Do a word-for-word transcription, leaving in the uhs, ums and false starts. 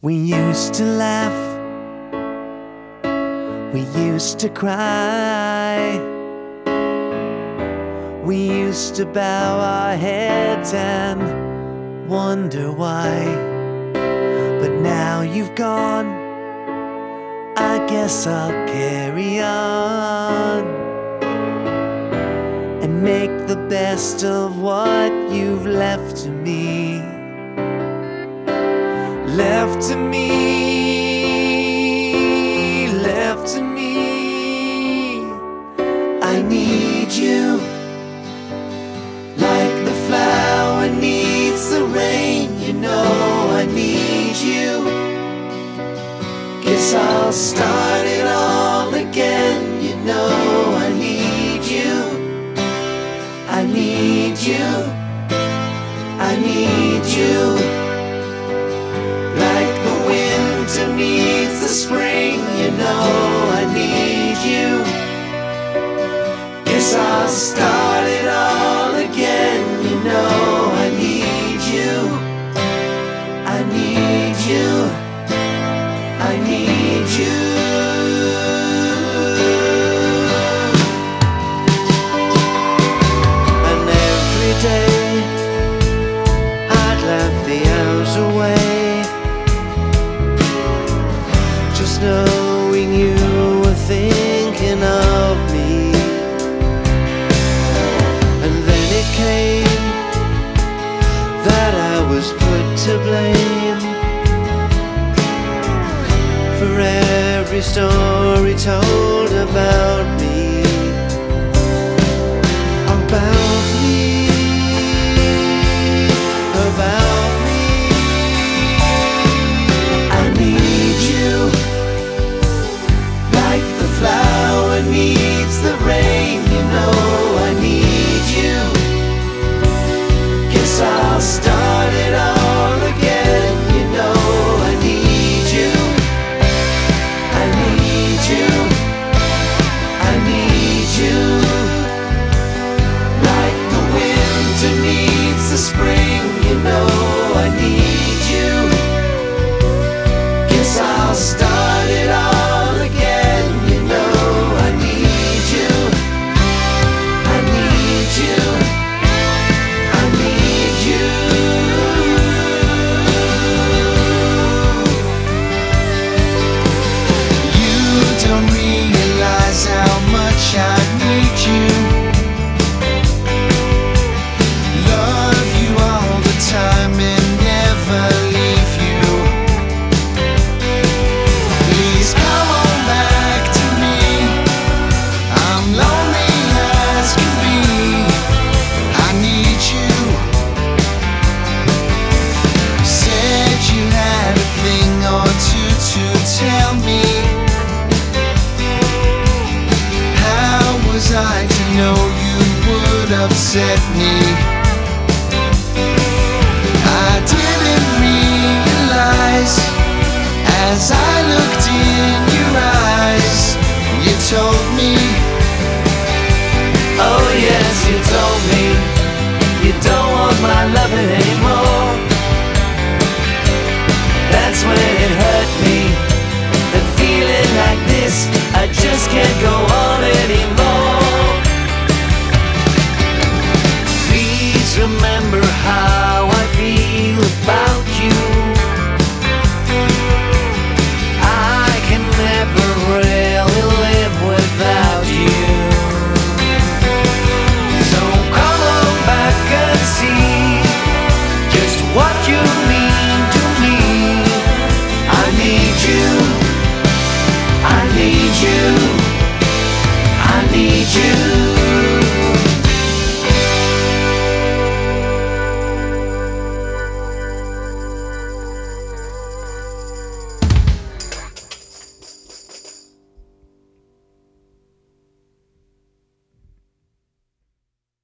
We used to laugh, we used to cry, we used to bow our heads and wonder why. But now you've gone, I guess I'll carry on and make the best of what you've left to me. Left to me, left to me. I need you like the flower needs the rain. You know I need you. Guess I'll start it all again. You know I need you. I need you. I need you. Like the winter needs the spring, you know I need you. Guess I'll start it all again, you know I need you. I need you. I need you. And every day I'd laugh the hours away, just knowing you were thinking of me. And then it came that I was put to blame for every story told about me. About me, about me. I need you like the flower needs the rain, you know I need you. Guess I'll start it all again, you know I need you. I need you. I need you. Like the winter needs the spring, you know I need you. Guess I'll start it all again, you know I need you. I need you. I need you. You don't realize how much I need you. Love you all the time and never leave you. Please come on back to me. I'm lonely as can be. I need you. Said you had a thing or two to tell me. How was I to know you would upset me? I didn't realize as I